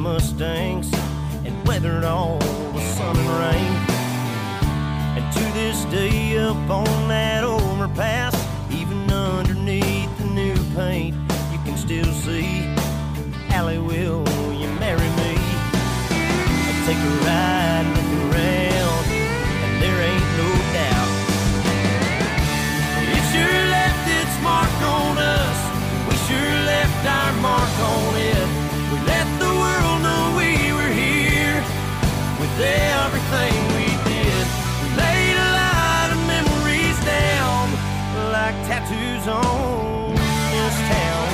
Mustangs and weathered all the sun and rain. And to this day up on that overpass, even underneath the new paint, you can still see Allie, will you marry me? I'd take a ride, look around, and there ain't no doubt it sure left its mark on us. We sure left our mark on it. We let the world know we were here with everything we did. We laid a lot of memories down like tattoos on this town.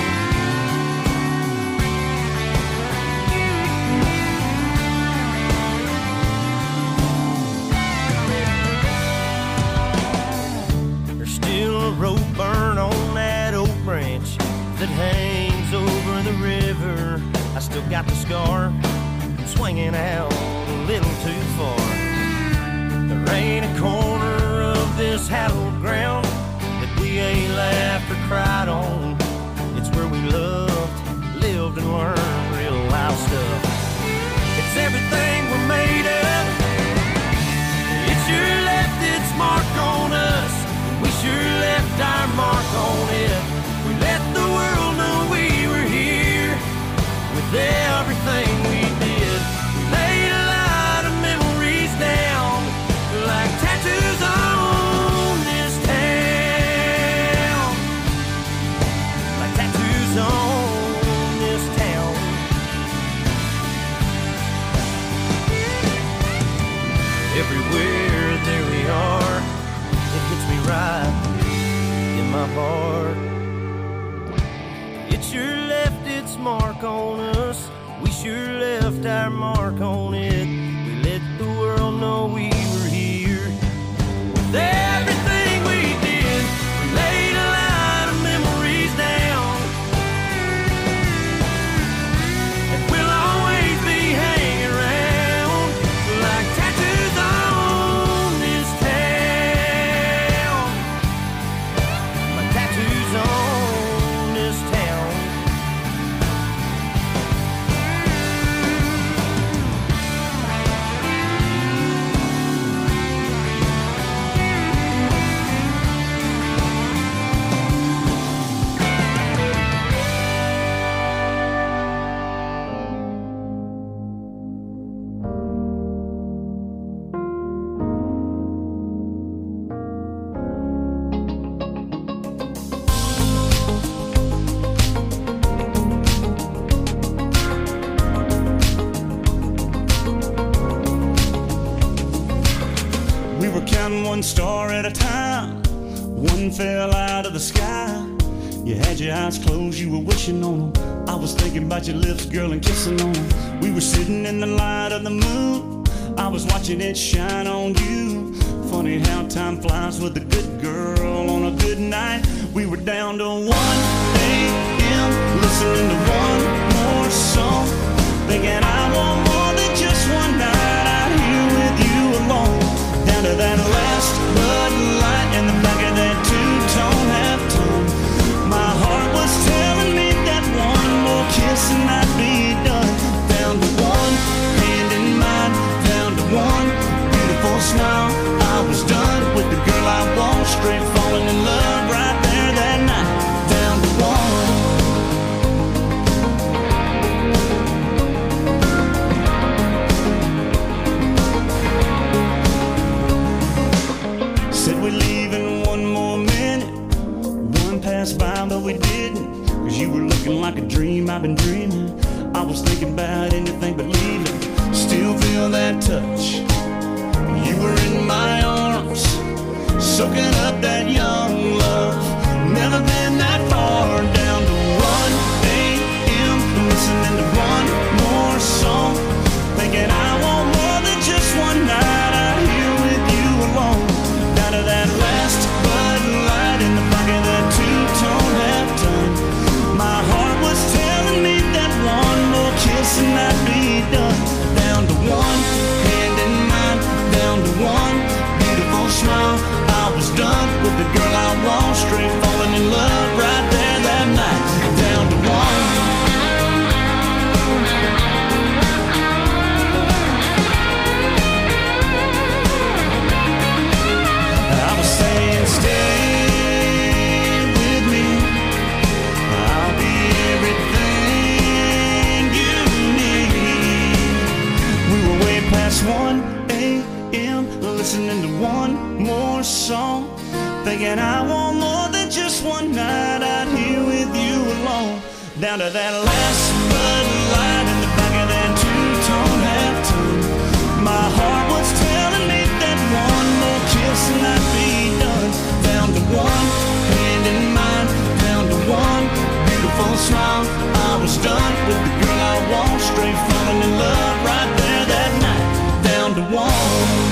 There's still a rope burn on that oak branch that hangs over the river. I still got the scar swinging out a little too far. There ain't a corner of this hallowed ground that we ain't laughed or cried on. It's where we loved, lived, and learned real life stuff. It's everything we're made of. It sure left its mark on us. We sure left our mark on it. We let the world know we were here with everything we did. We laid a lot of memories down like tattoos on this town. Like tattoos on this town. Everywhere there we are, it hits me right in my heart. It sure left its mark on us. We sure left our mark on it. We let the world know we were here with everything we did. We laid a lot of memories down, and we'll always be hanging around like tattoos on this town. Like tattoos on this town. We were counting one star at a time. One fell out of the sky. You had your eyes closed, you were wishing on them. I was thinking about your lips, girl, and kissing on them. We were sitting in the light of the moon. I was watching it shine on you. Funny how time flies with a good girl on a good night. We were down to 1 a.m. listening to one more song, thinking I want more than just one night out here with you alone. Down to that last Bud Light in the back of that two-tone half-tone. My heart was telling me that one more kiss and I'd be done. Down to one hand in mine, down to one beautiful smile. I was done with the girl I want, straight falling in love right there that night. Down to one. Said we'd leave in one more minute. One passed by, but we didn't. Cause you were looking like a dream I've been dreaming. I was thinking about anything but leaving. Still feel that touch. You were in my arms, soaking up that young love. Never been that far. Down to 1 a.m. listening to one more song, thinking I want more than just one night out here with you alone. Down to that last Bud Light in the back of that two-tone half-tone. My heart was telling me that one more kiss and I'd be done. Down to one hand in mine, down to one beautiful smile. I was done with the girl I want. it's 1 a.m. listening to one more song, thinking I want more than just one night out here with you alone. Down to that last Bud Light in the back of that two-tone half-tone. My heart was telling me that one more kiss and I'd be done. Down to one hand in mine, down to one beautiful smile. I was done with the girl I want, straight falling in love right there that night. Down to one.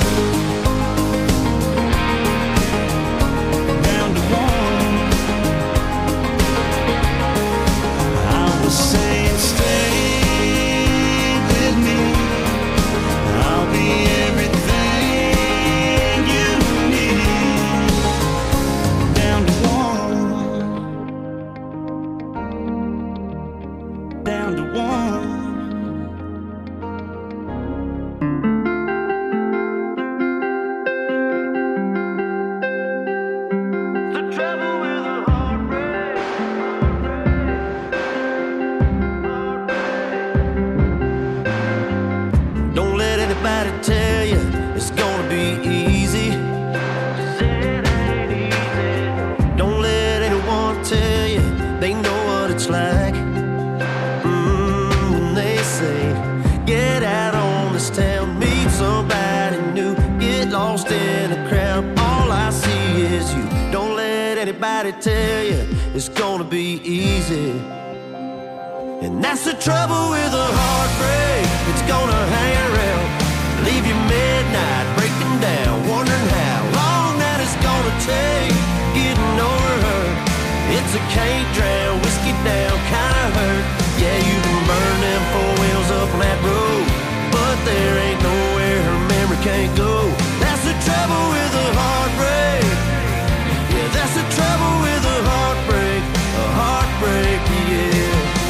Saying stay with me, I'll be everything you need. Down to one, down to one. Tell you it's gonna be easy. Don't let anyone tell you they know what it's like. When they say get out on this town, meet somebody new, get lost in a crowd, all I see is you. Don't let anybody tell you it's gonna be easy. And that's the trouble with a heartbreak, it's gonna hang around, leave you midnight, breaking down, wondering how long that it's gonna take getting over her. It's a can't drown, whiskey down kind of hurt. Yeah, you can burn them four wheels up on that road, but there ain't nowhere her memory can't go. That's the trouble with a heartbreak. Yeah, that's the trouble with a heartbreak. A heartbreak, yeah.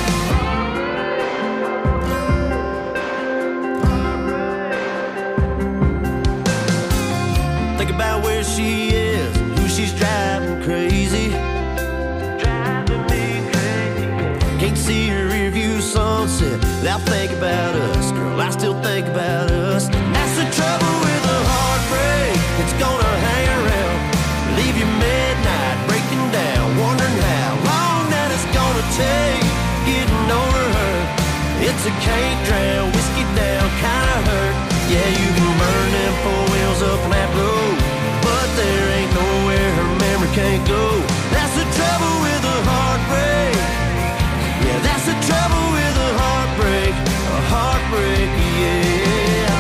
Think about where she is, who she's driving crazy. Driving me crazy. Can't see her rearview sunset without thinking about us. Girl, I still think about us. That's the trouble with a heartbreak. It's gonna hang around, leave you midnight, breaking down, wondering how long that it's gonna take getting over her. It's a can't drown, whiskey down kind of hurt. Yeah, you can burn them four wheels up on that road, but there ain't nowhere her memory can't go. That's the trouble with a heartbreak. Yeah, that's the trouble with a heartbreak. A heartbreak, yeah.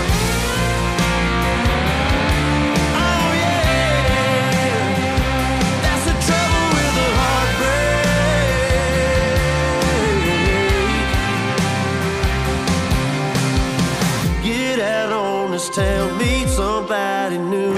Oh yeah, that's the trouble with a heartbreak. Get out on this town, meet somebody new,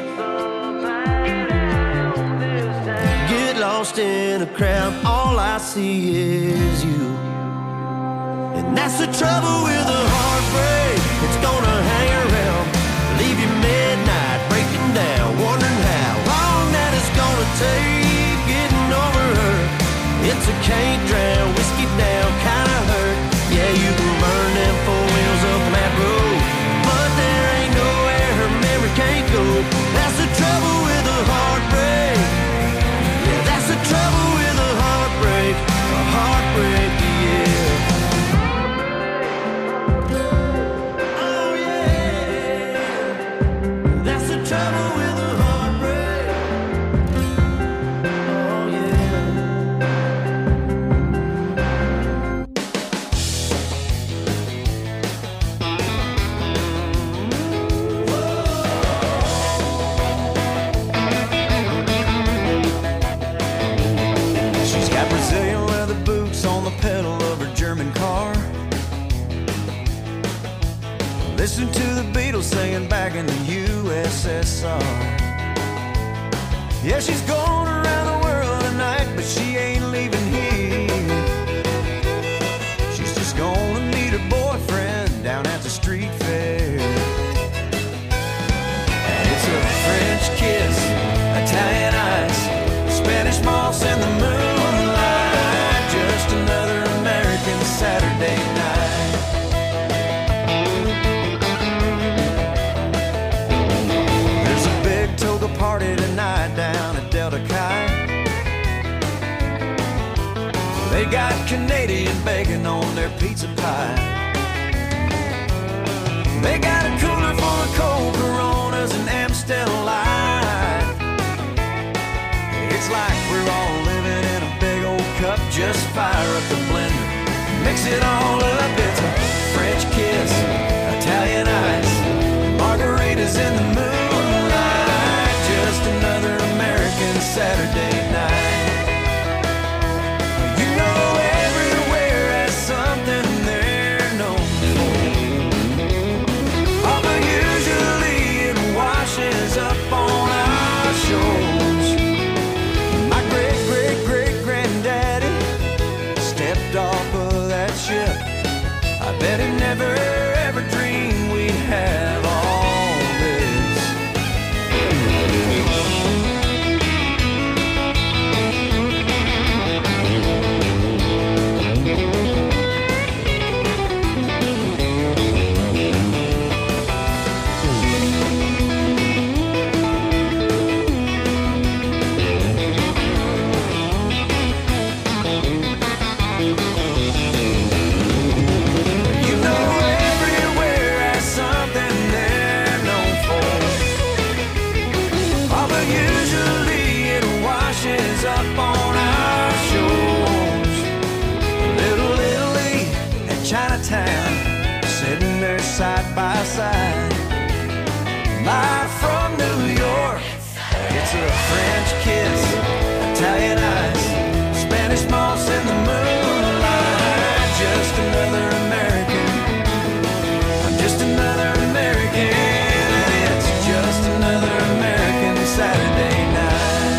get lost in a crowd, all I see is you. And that's the trouble with a heartbreak, it's gonna hang around, leave you midnight, breaking down, wondering how long that it's gonna take getting over her. It's a can't drown, whiskey down kind of hurt. Yeah, you can burn them four wheels up on that road, but there ain't nowhere her memory can't go. That's the trouble with a heartbreak. Yeah, that's the trouble with a heartbreak. A heartbreak, yeah. Oh yeah, that's the trouble with a heartbreak. Oh yeah. She's got Brazilian leather boots on the pedal of her German car. Listen to the Beatles singing back in the USSR. Yeah, she's going around the world tonight, but she ain't leaving here. She's just gonna meet her boyfriend down at the street fair. And it's a French kiss, Italian ice, Spanish moss in the moonlight, just another American Saturday night. Canadian bacon on their pizza pie. They got a cooler full of cold Coronas and Amstel Light. It's like we're all living in a big old cup. Just fire up the blender, mix it all up. It's a French kiss, Italian ice, margaritas in the moonlight. Just another American Saturday night. You know everywhere has something they're known for, although usually it washes up on our shores. My great-great-great-granddaddy stepped off of that ship. I bet he never ever dreamed we'd have all this. You know everywhere has something they're known for, although usually it washes up on our shores. Little Italy and Chinatown sitting there side by side. Live from New York, it's a French kiss, Italian ice, Spanish moss in the moonlight. Just another American, I'm just another American, and it's just another American Saturday night.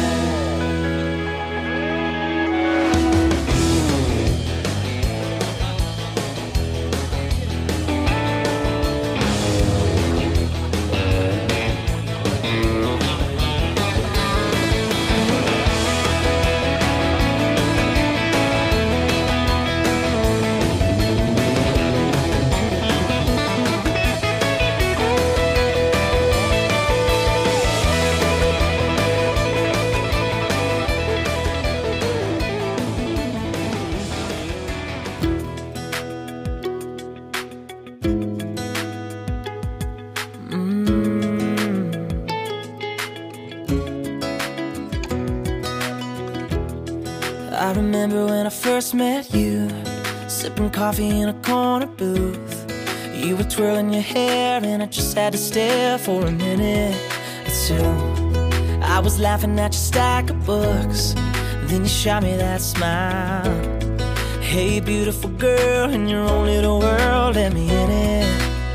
I remember when I first met you, sipping coffee in a corner booth. You were twirling your hair and I just had to stare for a minute or two. I was laughing at your stack of books, then you shot me that smile. Hey beautiful girl, in your own little world, let me in it.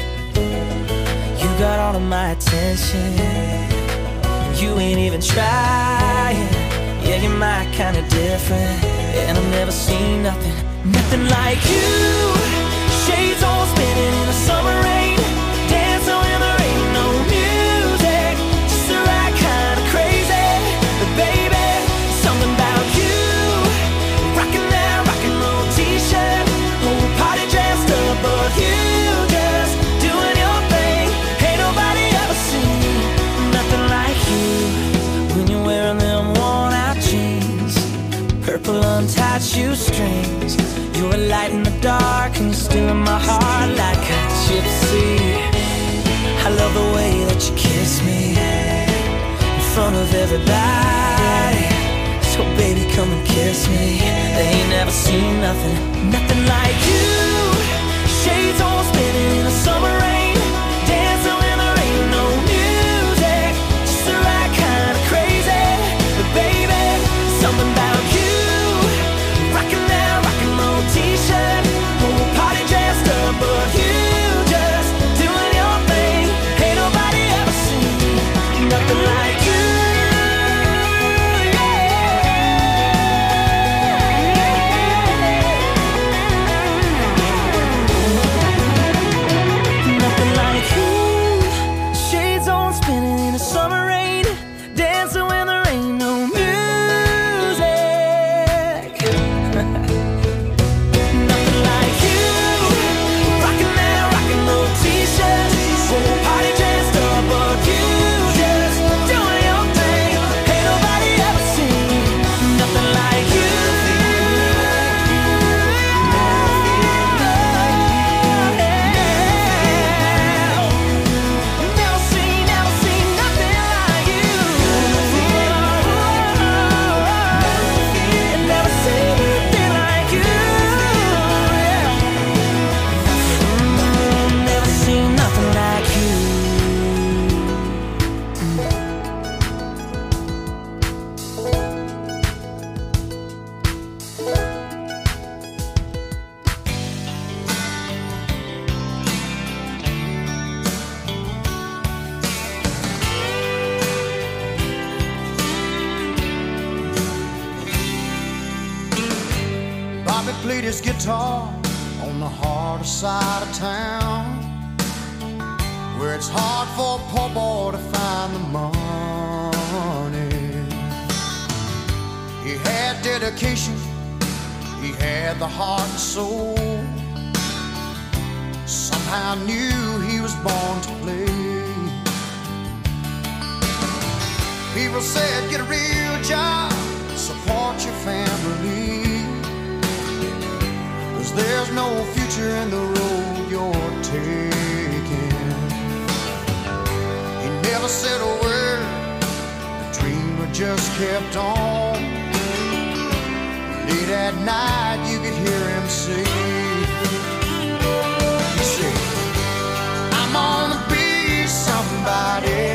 You got all of my attention, and you ain't even trying. Yeah, you're my kind of different, and I've never seen nothing like you. Shades all spinning in the summer rain, dancing when there ain't no music, just the right kind of crazy. But baby, something about you, rocking that rock and roll t-shirt, whole party dressed up, but you just doing your thing. Ain't nobody ever seen nothing like you. When you're wearing them worn-out jeans, purple untied shoestrings, you're a light in the dark and you're still in my heart like a gypsy. I love the way that you kiss me in front of everybody. So baby, come and kiss me. They ain't never seen nothing like you. Shades all spinning in the summer rain, dancing when there ain't no music, just the right kind of crazy. But baby, something about you, rocking that rock and roll t-shirt, whole party dressed up, but you just doing your thing. Ain't nobody ever seen nothing like you. Yeah. played his guitar on the harder side of town, where it's hard for a poor boy to find the money. He had dedication, he had the heart and soul. Somehow knew he was born to play. People said, get a real job, support your family, 'cause there's no future in the road you're taking. He never said a word, the dreamer just kept on. Late at night you could hear him say, he said, I'm gonna be somebody.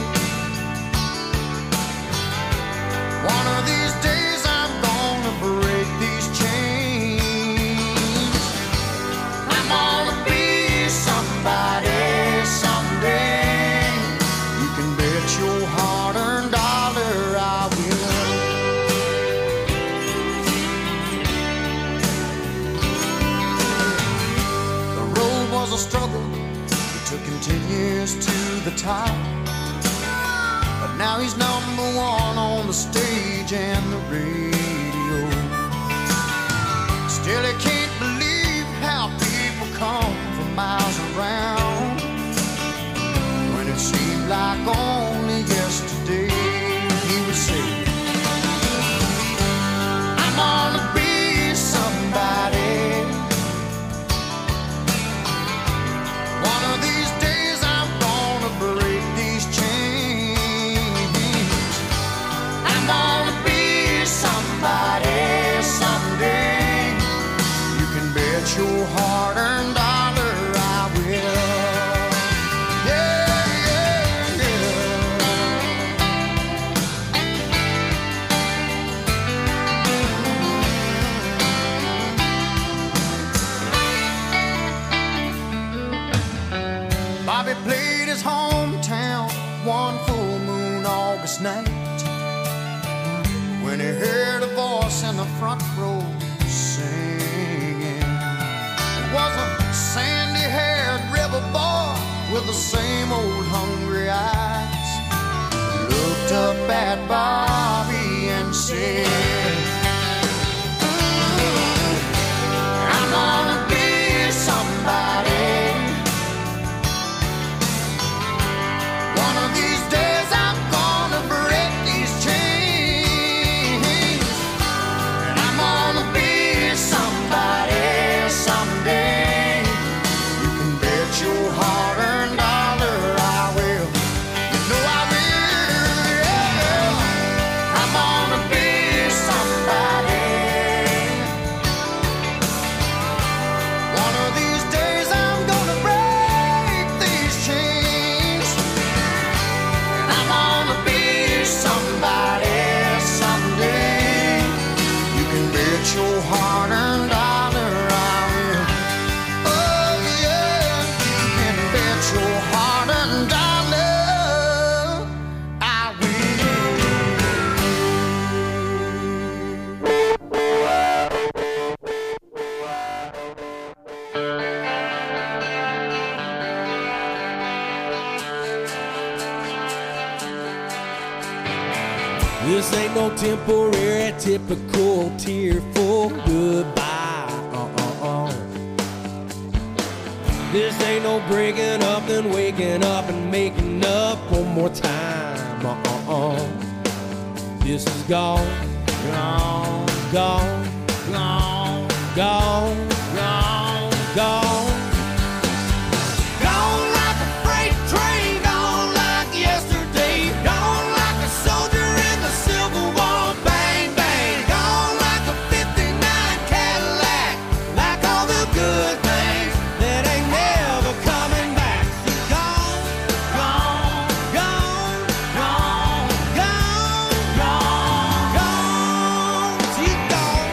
One of these days I'm gonna break these chains. I'm gonna be somebody someday. You can bet your hard-earned dollar I will. The road was a struggle, it took him 10 years to the top. Now he's number one on the stage and the radio. Still he can't believe how people come from miles around, when it seemed like only yesterday he would say, I'm gonna be somebody. One of these days I'm gonna break these chains. I'm gonna be somebody someday. You can bet your hard-earned dollar I will. Yeah, yeah, yeah. Bobby played his hometown one full moon August night, when he heard a voice in the front row singing. It was a sandy-haired river boy with the same old hungry eyes. He looked up at Bobby and said, I'm gonna be somebody. One of these days I'm gonna break these chains. I'm gonna be somebody someday. You can bet your hard-earned dollar I will. You know I will, yeah. I'm gonna be somebody. One of these days I'm gonna break these chains. I'm gonna be somebody someday. You can bet your hard-earned dollar I will. Oh yeah, you can bet your hard-earned dollar I This ain't no temporary, typical tearful goodbye. This ain't no breaking up and waking up and making up one more time. This is gone, gone, gone, gone, gone, gone, gone. Gone like a freight train, gone like yesterday, gone like a soldier in the Civil War, bang, bang, gone like a 59 Cadillac, like all the good things that ain't never coming back. Gone, gone, gone, gone, gone, gone, gone, she's gone.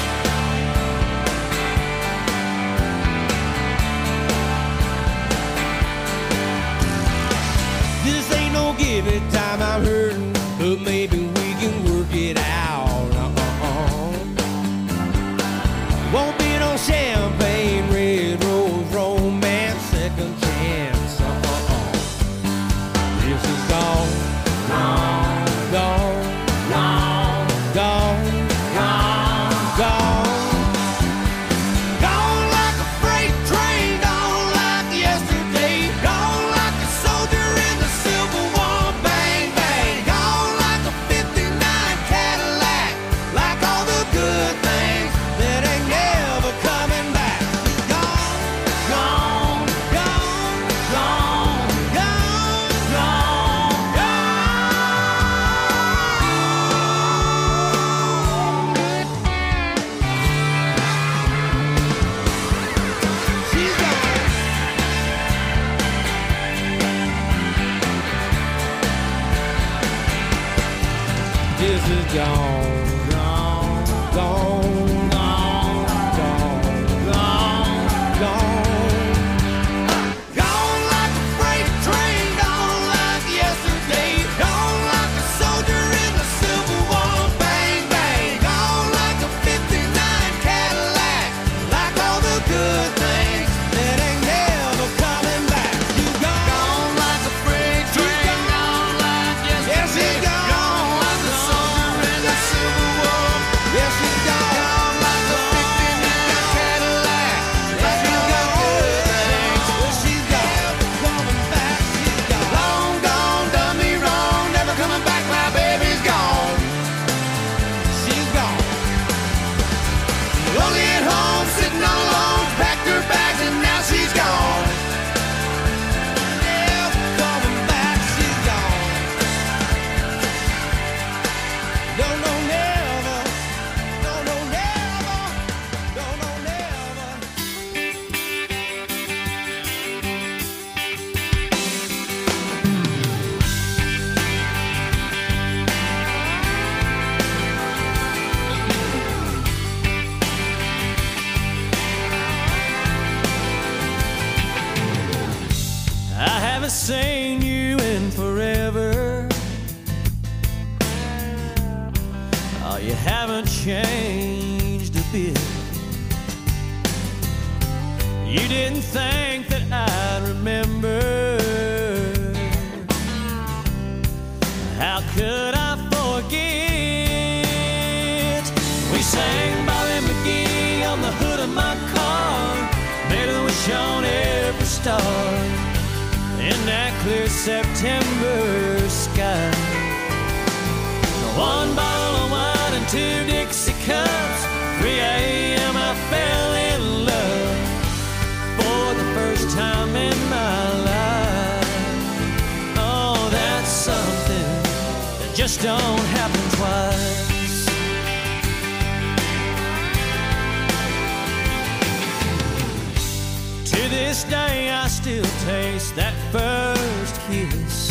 This ain't no give it time, I'm hurting, but maybe we can work it out. Won't be no she's gone, gone, gone, gone, gone, gone, gone. Gone like a freight train, gone like yesterday, gone like a soldier in the Civil War. Bang, bang, gone like a 59 Cadillac, like all the good things that ain't never coming back. You gone like a freight train, gone like yesterday, gone like a soldier in the Civil War. Yes, she's gone like a 59 Cadillac, like all the good things. Well, she's gone, coming back. She's gone. Long gone, done me wrong, never coming back. My baby's gone. She's gone. Lonely at home, sitting all alone, packed her bags and now she's gone. Never coming back. She's gone. No, no, never. No, no, never. No, no, never. I haven't seen you in forever. Oh, you haven't changed a bit. You didn't think that I'd remember. How could I forget? We sang Bobby McGee on the hood of my car, made a wish on every star in that clear September sky. One bottle of wine and 2 Dixie cups. 3 a.m. I fell in love for the first time in my life. Oh, that's something that just don't happen twice. To this day I still taste that first kiss.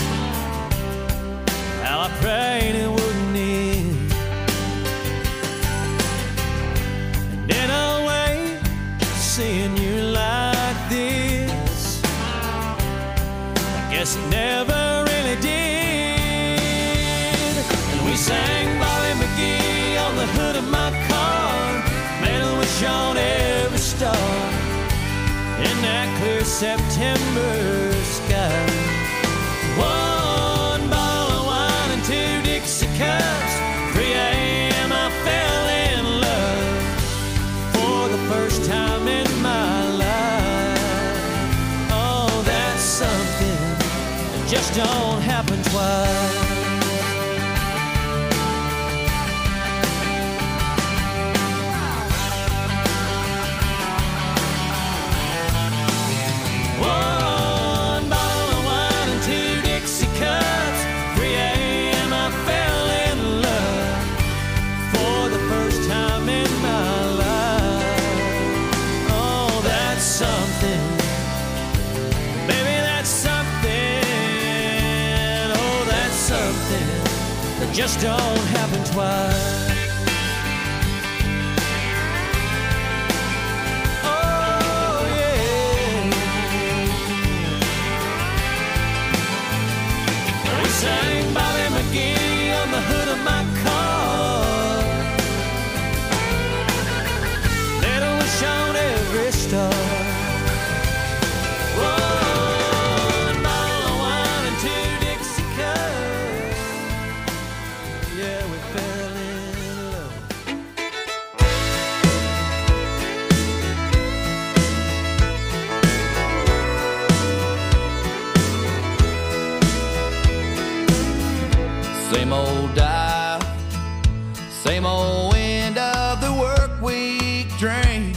How I prayed it wouldn't end. And in a way, seeing you like this, I guess it never really did. And we sang Bobby McGee on the hood of my car, made a wish on every star in that clear September sky. One bottle of wine and 2 Dixie cups. 3 a.m. I fell in love for the first time in my life. Oh, that's something that just don't happen twice. One bottle of wine and 2 Dixie cups. 3 a.m. I fell in love for the first time in my life. Oh, that's something. Baby, that's something. Oh, that's something that just don't happen twice. Sang Bobby McGee on the hood of my car, made a wish on every star. One bottle of wine and 2 Dixie cups. Yeah, we fell in love. Same old dial, same old end of the work week drink.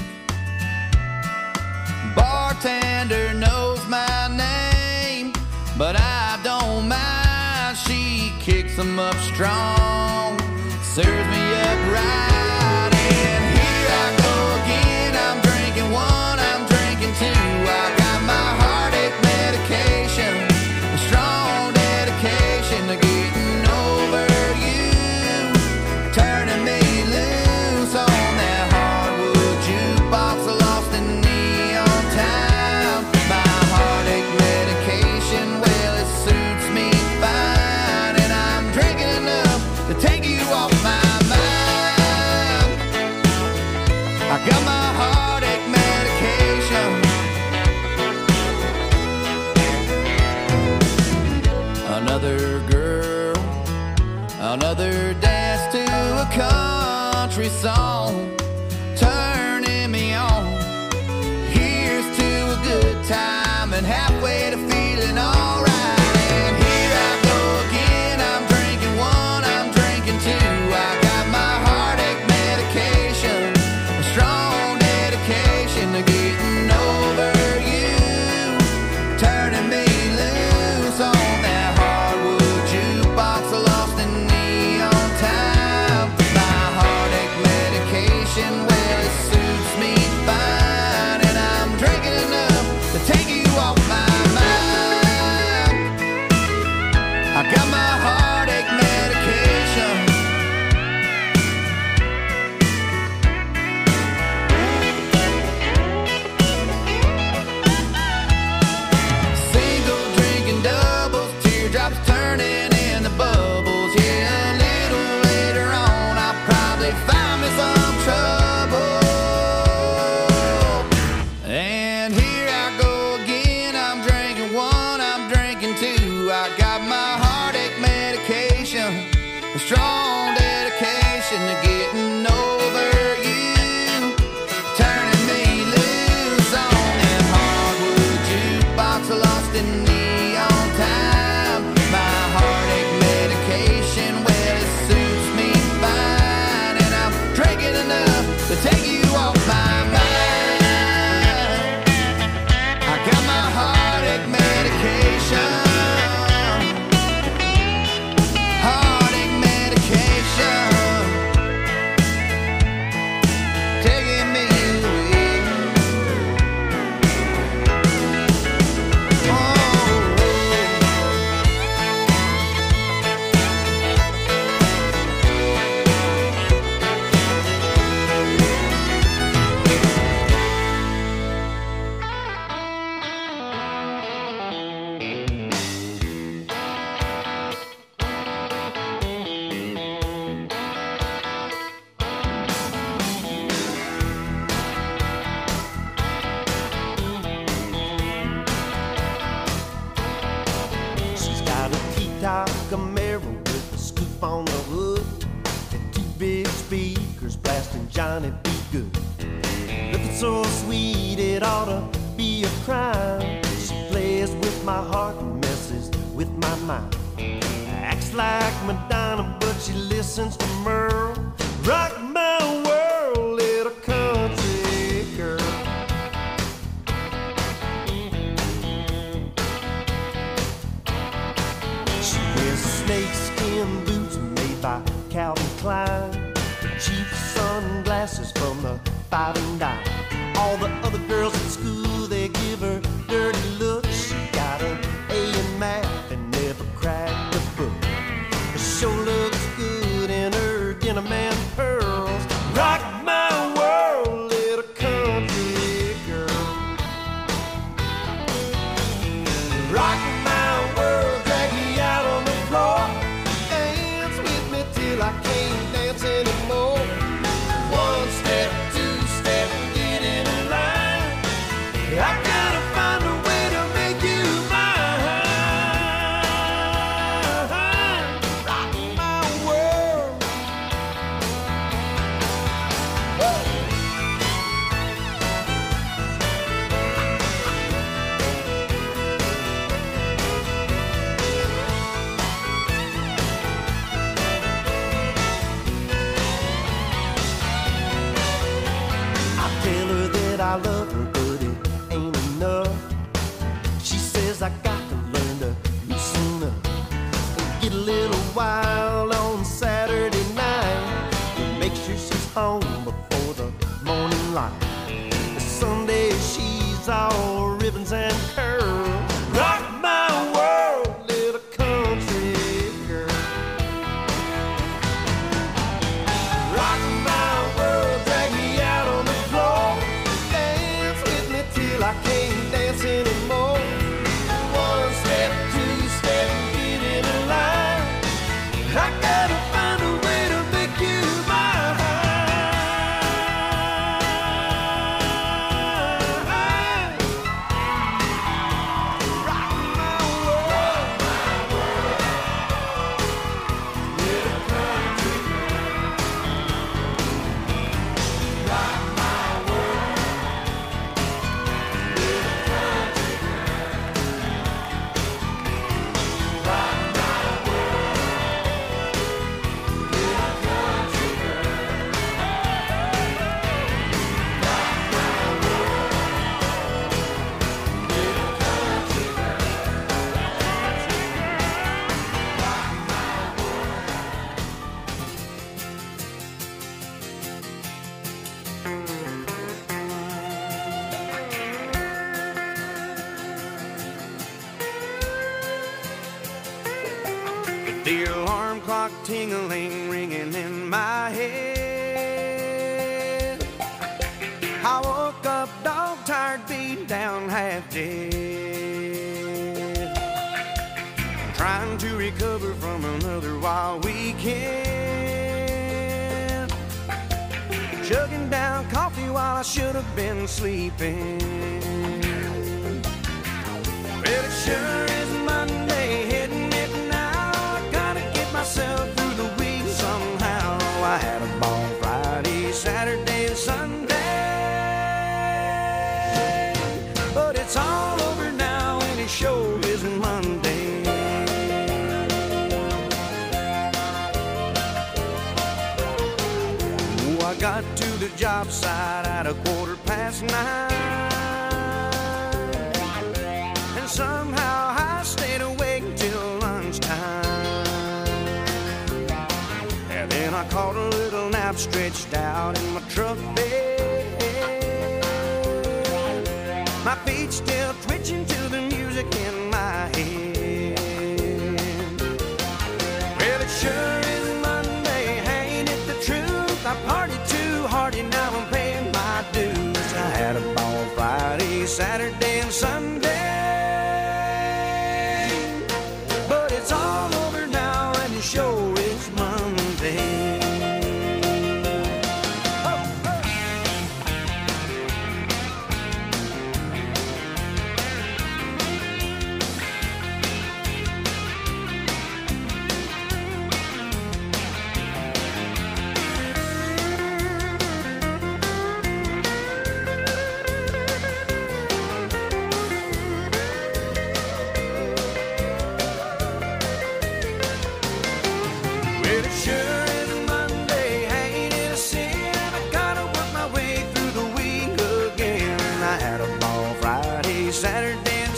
Bartender knows my name, but I don't mind. She kicks them up strong, serves me up right, and here I go again. I'm drinking one, I'm drinking two. I got my heartache medication, a strong dedication to getting over you. another girl, another dance to a country song, turning me on. Here's to a good time and halfway to feeling alright. And here I go again, I'm drinking one, I'm drinking two. I got my heartache medication, a strong dedication to getting over you, turning me loose on that hardwood jukebox, lost in neon time. My heartache medication, well, it suits me fine, and I'm drinking enough to take you off my mind. I got my heartache medication. Single drinking doubles, teardrops turning into bubbles. Yeah, a little later on, I'll probably find me some trouble. And here I go again, I'm drinking one, I'm drinking two. I got my heartache medication, a strong dedication to getting over you, turning me loose on that hardwood jukebox, lost in neon time. My heartache medication, well, it suits me fine, and I'm drinking enough to take you off my mind. I got my heartache medication, heartache medication, taking me away. Oh. She's got a T-top Camaro with a scoop on the hood and two big speakers blasting Johnny B. Good. Looking so sweet it ought to be a crime. She plays with my heart and messes with my mind. Acts like Madonna, but she listens to Merle. Rock my world, little country girl. She wears snakeskin boots made by Calvin Klein, cheap sunglasses from the Five and Dime. All the other girls at school, they give her dirty looks. She got an A in math and never cracked a book. But sure looks good in her denim and pearls. Rock my world, little country girl. Rock my world, drag me out on the floor. Dance with me till I can't dance anymore. One step, two step, get in line. I gotta find a way to make you mine. Rock my world. I tell her that I love her, but it ain't enough. She says I got to learn to loosen up and get a little wild on Saturday night. Make sure she's home before the morning light. Sunday she's all ribbons and curls. Rock my world, little country girl. Rock my world, drag me out on the floor. Dance with me till I can't dance anymore. One step, two step, get in line. The alarm clock tingling, ringing in my head. I woke up dog tired, beat down, half dead, trying to recover from another wild weekend, chugging down coffee while I should have been sleeping. Well, it sure is Monday, hitting it now. I gotta get myself through the week somehow. I had a ball Friday, Saturday, and Sunday, but it's all over now, and it sure is Monday. Oh, I got to the job site at 9:15. Somehow I stayed awake till lunchtime, and then I caught a little nap stretched out in my truck bed. My feet still twitching to the music in my head. Well, it sure is Monday, ain't it the truth? I partied too hard and now I'm paying my dues. I had a ball Friday, Saturday, and Sunday, it's all over now, and it sure is Monday. Saturday and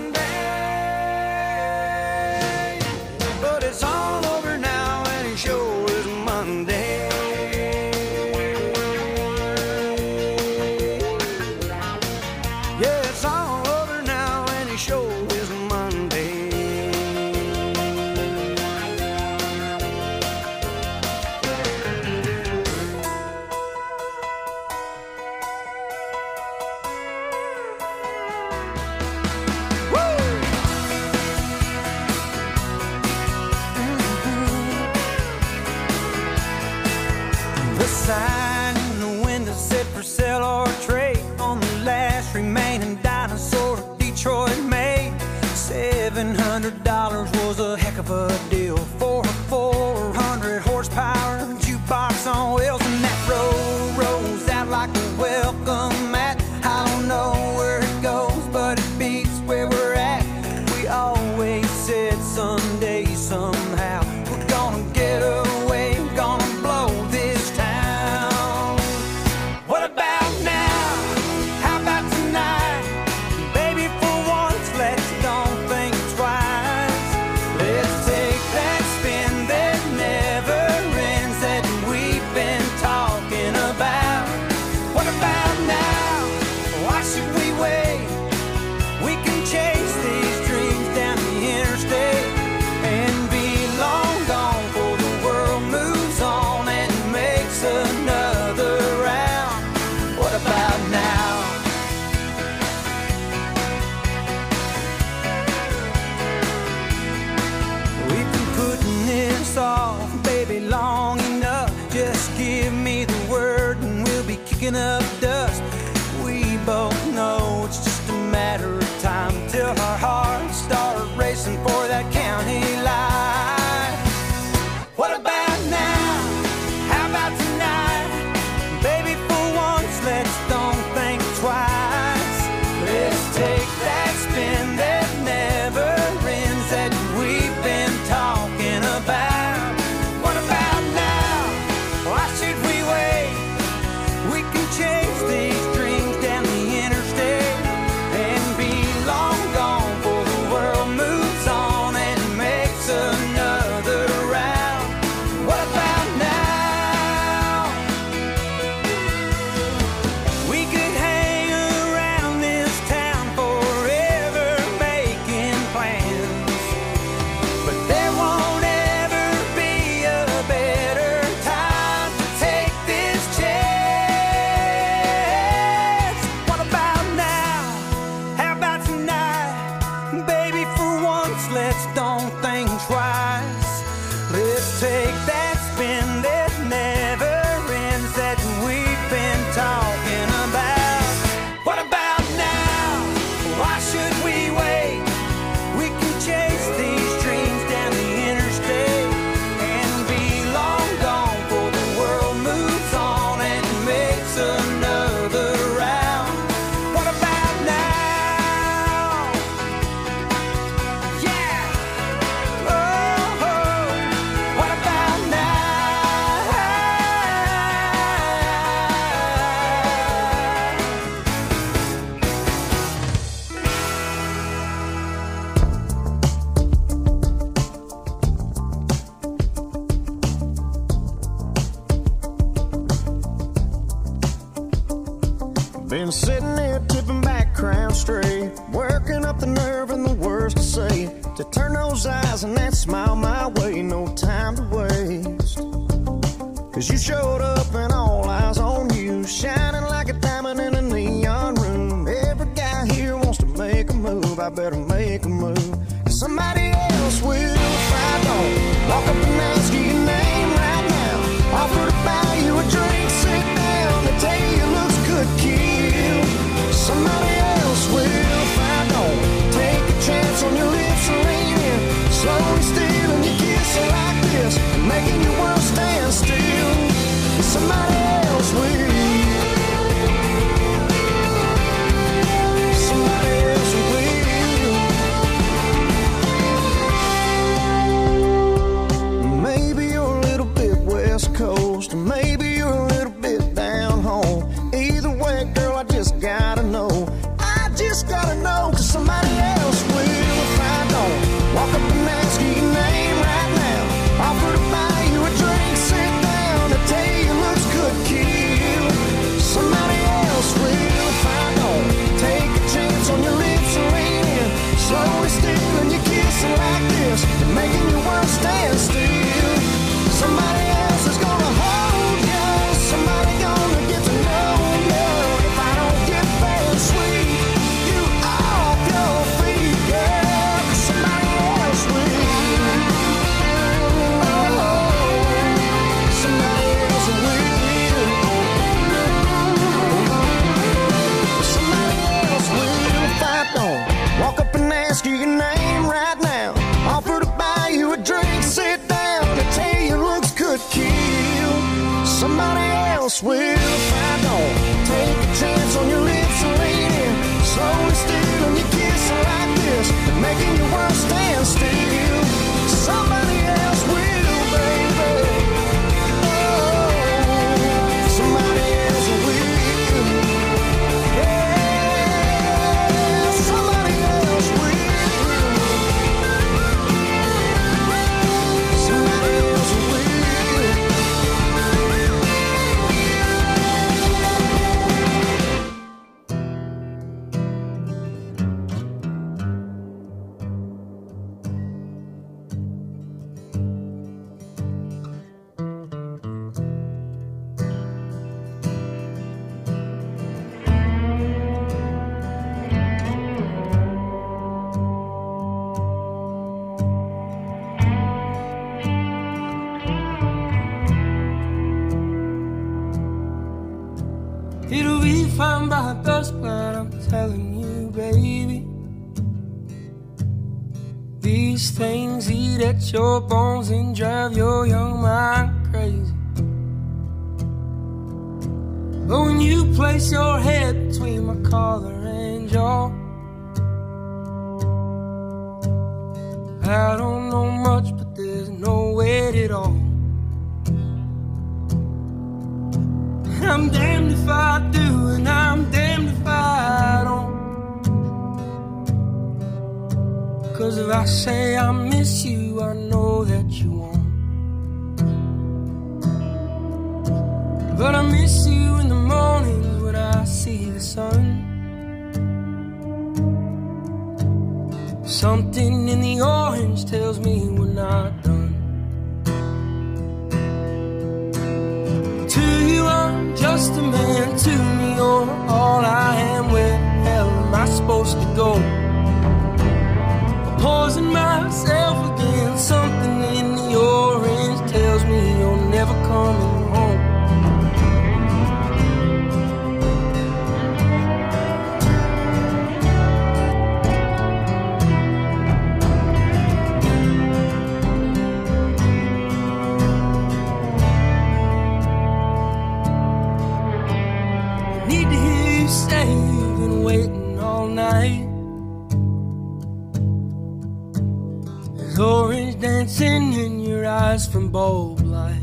Sunday, but it's all over now, and it sure is Monday. Yeah, it's all over now, and it sure is Monday. Sign in the window said for sale or trade on the last remaining dinosaur Detroit made. $700 was a heck of a deal for a 400 horsepower jukebox on wheels, and that road rolls out like a welcome mat. I don't know where it goes, but it beats where we're at. We always said someday, somehow, we're gonna get away, gonna blow this town. Long enough, just give me the word and we'll be kicking up dust. We both know it's just a matter of time till our hearts start racing for that county line. What about now? How about tonight? Baby, for once, let's don't think twice. Let's take that spin that never ends that we've been talking about. What about now? Why should we wait? We can change. let's don't think twice. Let's take that spin that never ends that we've been talking about. What about now? Why should we wait? We can chase these dreams down the interstate and be long gone before the world moves on and makes another round. What about now? Yeah. Oh, oh. What about now? Been sitting here tipping back, crown straight, working up the nerve and the words to say, to turn those eyes and that smile my way, no time to waste. Cause you showed up and all eyes on you, shining like a diamond in a neon room. Every guy here wants to make a move, I better make a move. Cause somebody else will if I don't. Walk up and ask you your name right now. Offer to buy you a drink, sit down, they tell you your looks could kill. Somebody else will if I don't. Take a chance on your lips and lean in, slowly stealing your kiss like this, making your world stand still. Somebody else will. Somebody else will. Maybe you're a little bit West Coast, maybe you're a little bit down home. Either way, girl, I just gotta know. I just gotta know, cause somebody else will if I don't. Walk up and ask you your name right now. Offer to buy you a drink, sit down, to tell you your looks could kill. Somebody else will if I don't. Take a chance on your lips and lean in, slowly stealing your kissing like this, making your world stand still. Somebody else is gonna hold you, somebody gonna get to know you. If I don't get there and sweet you off your feet, girl, cause somebody else will. Oh, somebody else will. Somebody else will if I don't. Walk up and ask you your name right now. Offer to buy you a drink, sit down, to tell you looks could kill. Somebody else will if I don't. Take a chance on your lips and lean in, slowly stealing your kiss like this, making your world stand still. Somebody else will, baby. Oh, somebody else will. Yeah, somebody else will. Somebody else will. It'll be fine by dusk, but I'm telling you, baby, these things eat at your bones and drive your young mind crazy. But when you place your head between my collar and jaw, I don't know much, but there's no weight at all. I'm damned if I do, and I'm damned if I don't. 'Cause if I say I miss you, I know that you won't. But I miss you in the mornings when I see the sun. Something in the orange tells me we're not done. To you I'm just a man, to me you're all I am. Where the hell am I supposed to go? A Poison myself again. Something in the orange tells me you're never coming home. I need to hear you say you've been waiting all night. There's orange dancing in your eyes from bulb light.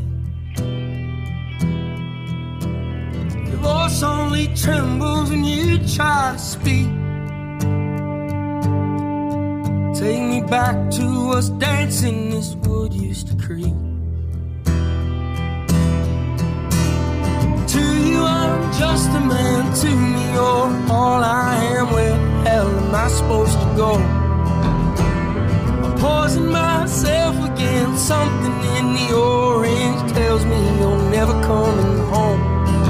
Your voice only trembles when you try to speak. Take me back to us dancing this wood used to creep. To you I'm just a man, to me you're all I am. Where the hell am I supposed to go? Poison myself again. Something in the orange tells me you're never coming home.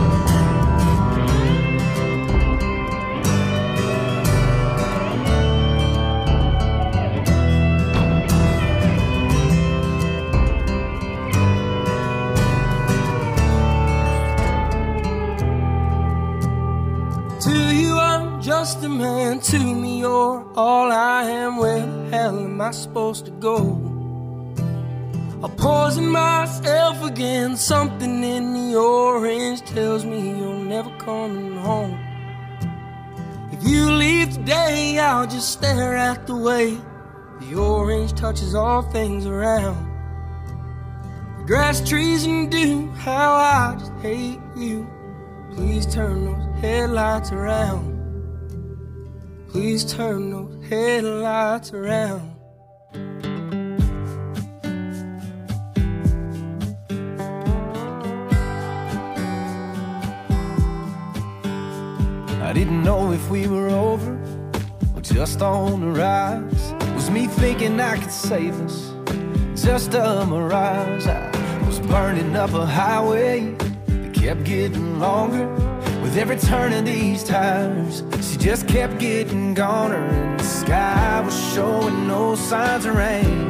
To you I'm just a man, to me you're all I am. Where the hell am I supposed to go? I poison myself again. Something in the orange tells me you're never coming home. If you leave today, I'll just stare at the way the orange touches all things around. The grass, trees, and dew, how I just hate you. Please turn those headlights around. Please turn those headlights around. I didn't know if we were over or just on the rise. Was me thinking I could save us, just a mirage. I was burning up a highway that kept getting longer. With every turn of these tires, she just kept getting goner. And the sky was showing no signs of rain.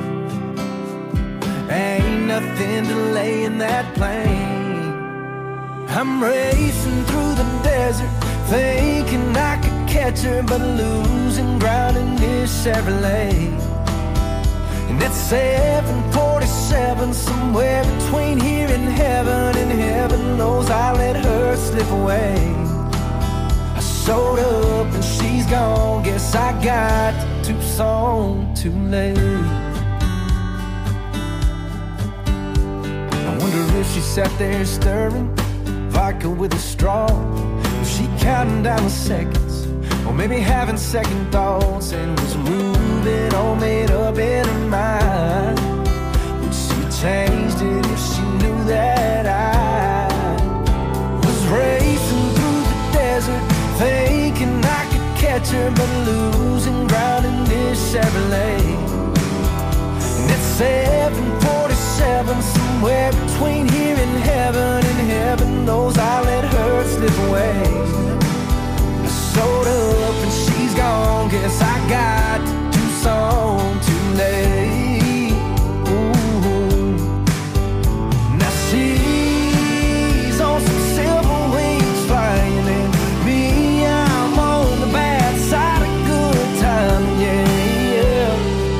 Ain't nothing delaying that plane. I'm racing through the desert, thinking I could catch her, but losing ground in this Chevrolet. And it's 7:47, somewhere between here and heaven knows I let her slip away. I showed up and she's gone, guess I got to Tucson too late. I wonder if she sat there stirring vodka with a straw. Was she counting down the seconds, or maybe having second thoughts, and was moving all made up in her mind? Would she have changed it if she knew that I was racing through the desert, thinking I could catch her, but losing ground in this Chevrolet? And it's 7:47, somewhere between here and heaven knows I let her slip away. I showed up and she's gone, guess I got to Tucson too late. Ooh. Now she's on some silver wings flying, and me, I'm on the bad side of good time, yeah.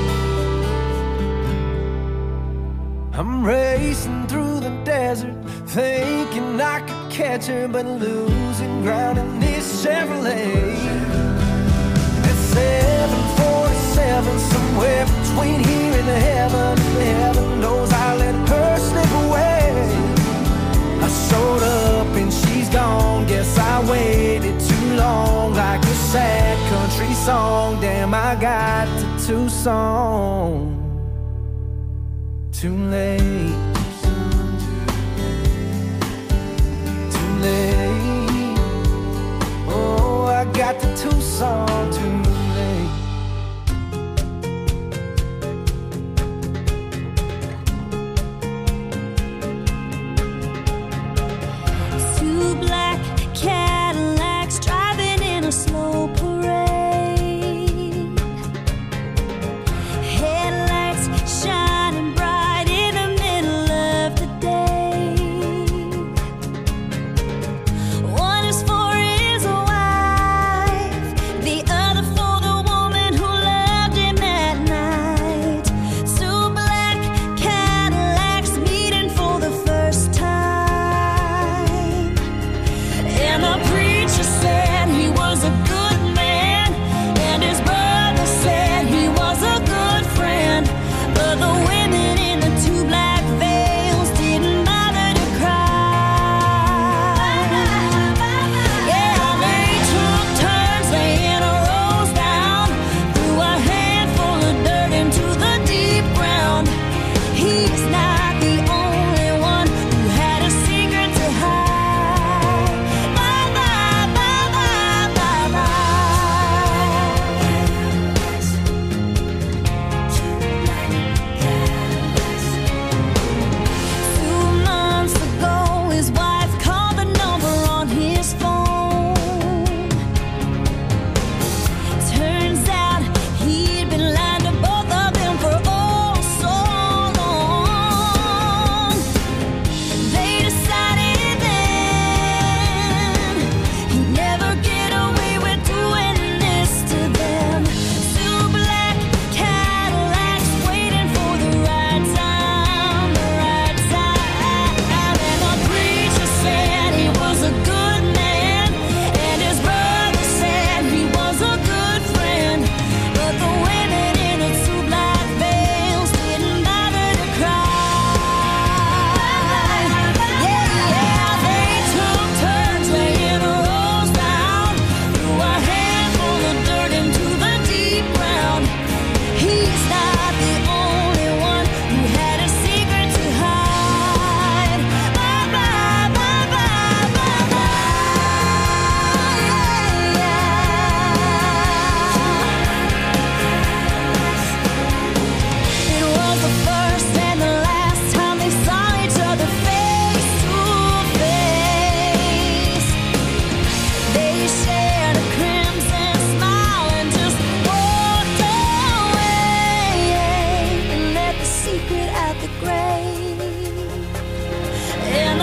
I'm racing through the desert, thinking I could catch her, but losing ground in this Chevrolet. It's 7:47, somewhere between here and heaven knows I let her slip away. I showed up and she's gone, guess I waited too long, like a sad country song. Damn, I got to Tucson too late. Oh, I got to Tucson too late. Two black Cadillacs driving in a slow parade.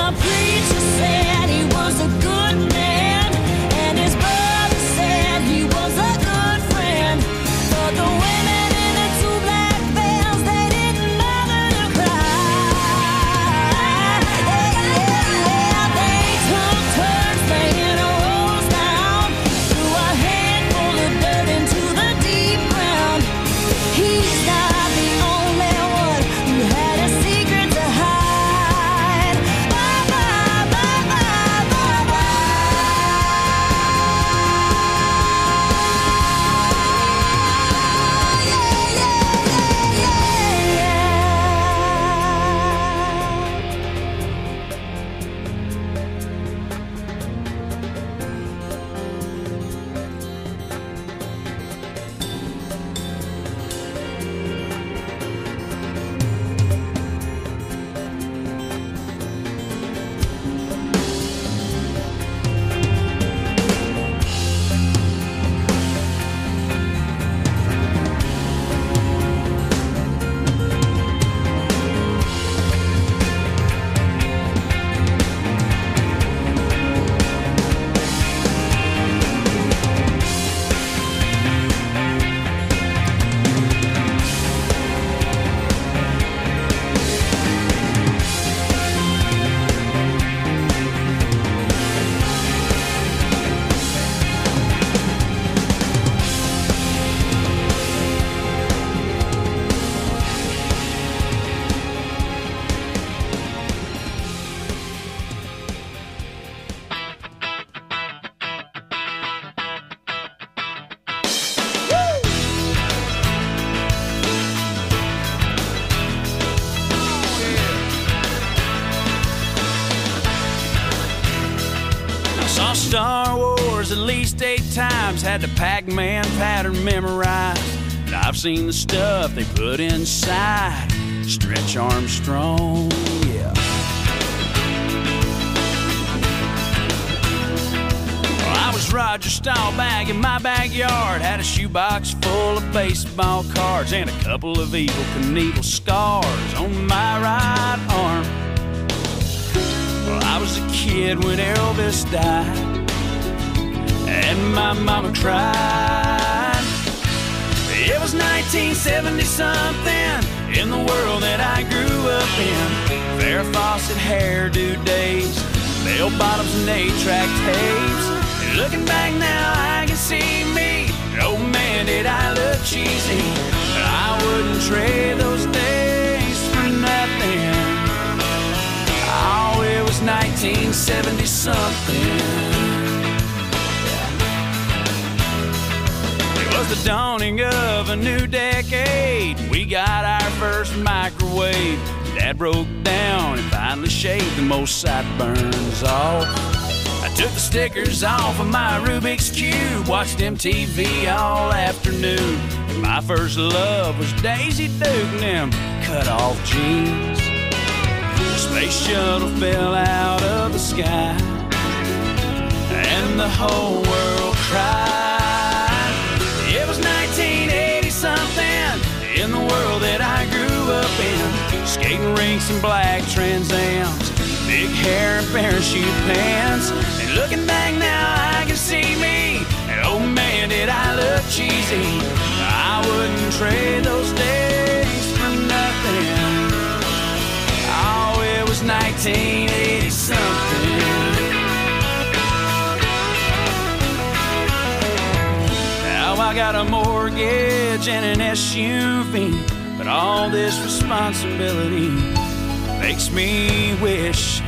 The preacher said he was a good man, and his brother said he was a good friend. But the women in the two black vans, they didn't bother to cry. They took turns laying a rose down, threw a handful of dirt into the deep ground. He's not the only one who had a secret to hide. Bye, bye, bye, bye, bye, bye. Saw Star Wars at least 8 times, had the Pac-Man pattern memorized. And I've seen the stuff they put inside Stretch Armstrong, yeah. Well, I was Roger Staubach in my backyard, had a shoebox full of baseball cards and a couple of Evel Knievel scars on my right arm. Well, I was a kid when Elvis died, and my mama cried. It was 1970-something in the world that I grew up in. Farrah Fawcett hairdo days, bell bottoms and 8-track tapes. And looking back now, I can see me. Oh man, did I look cheesy. But I wouldn't trade those days for nothing. Oh, it was 1970-something. It was the dawning of a new decade. We got our first microwave. Dad broke down and finally shaved the most sideburns off. I took the stickers off of my Rubik's Cube, watched MTV all afternoon. And my first love was Daisy Duke and them cut-off jeans. The space shuttle fell out of the sky, and the whole world cried. It was 1980-something in the world that I grew up in. Skating rinks and black Trans Ams, big hair and parachute pants. And looking back now, I can see me. And oh man, did I look cheesy. I wouldn't trade those days for nothing. Oh, it was 1980-something. Now I got a mortgage and an SUV, but all this responsibility makes me wish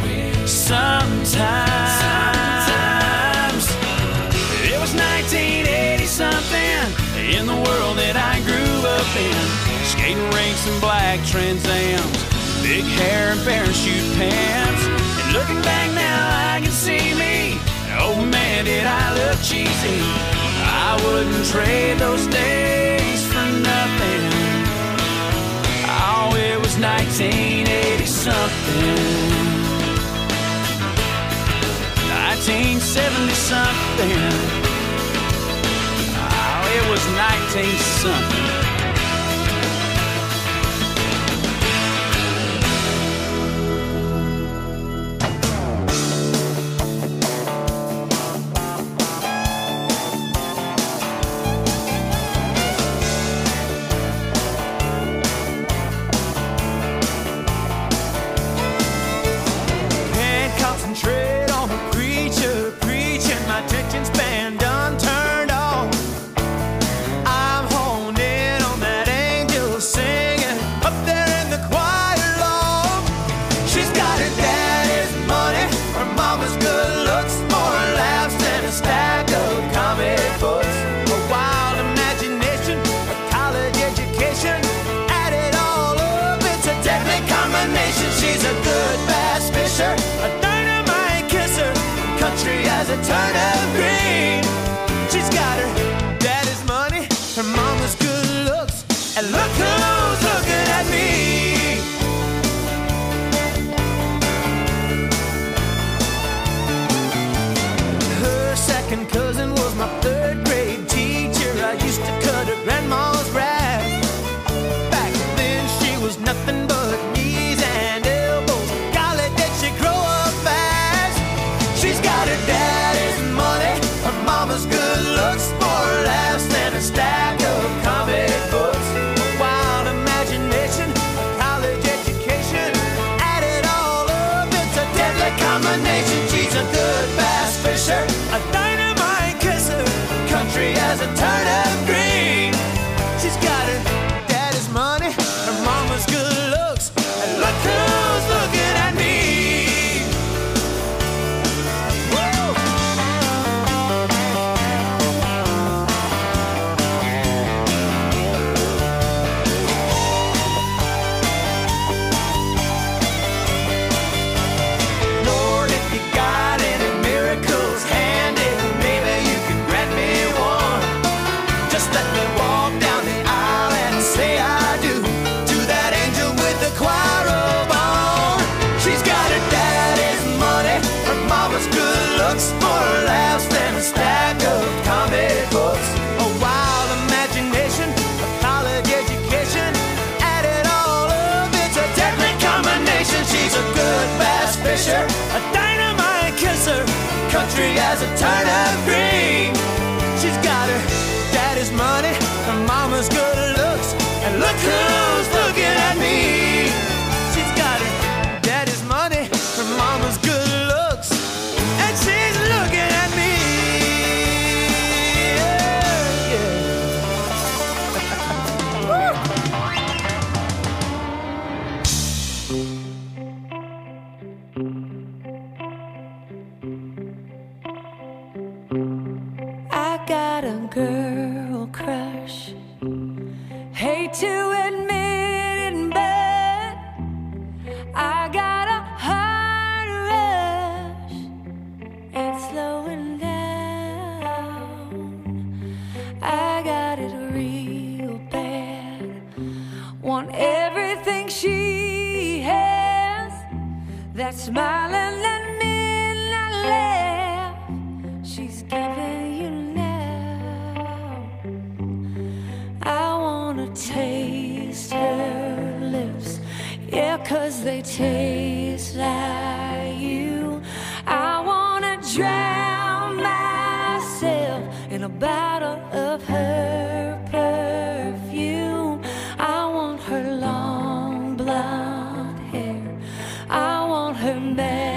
sometimes it was 1980-something in the world that I grew up in. Skating rinks and black Trans Ams, big hair and parachute pants. And looking back now, I can see me. Oh man, did I look cheesy. I wouldn't trade those days for nothing. Oh, it was 1980-something. 1970-something. Oh, it was 19-something. She's a good bass fisher, a dynamite kisser, country as a turnip green. She's got her daddy's money, her mama's good looks, and look who's looking at me. Her second cousin was my third grade teacher. I used to cut her grandma's grass. Back then she was nothing but knees and elbows. Golly, did she grow up fast? She's got her daddy's money, her mama's good looks, more laughs than a stack of comic books. A wild imagination, a college education, add it all up, it's a deadly combination. She's a good bass fisher, a dynamite kisser, country as a turnip green. She's got her daddy's money, her mama's good looks, and look who's looking at me. Woo! Lord, if you got any miracles handy, maybe you can grant me one. Just let me walk down the aisle and say I do to that angel with the choir robe on. She's got her daddy's money, her mama's good looks, more laughs than a stack of comic books. A wild imagination, a college education, add it all up, it's a deadly combination. She's a good bass fisher, a dynamite kisser, country as a turnip green. She's got her daddy's money, her mama's good looks, and look who's looking at me. She's got her daddy's money, her mama's good looks, and she's looking at me. Yeah, yeah. I got a girl crush. Hate to admit it, but I got a heart rush. It's slowing down. I got it real bad. Want everything she has. That smiling and midnight laugh she's giving you now. I wanna taste her lips, yeah, 'cause they taste like you. I wanna drown myself in a bottle of her perfume. I want her long blonde hair, I want her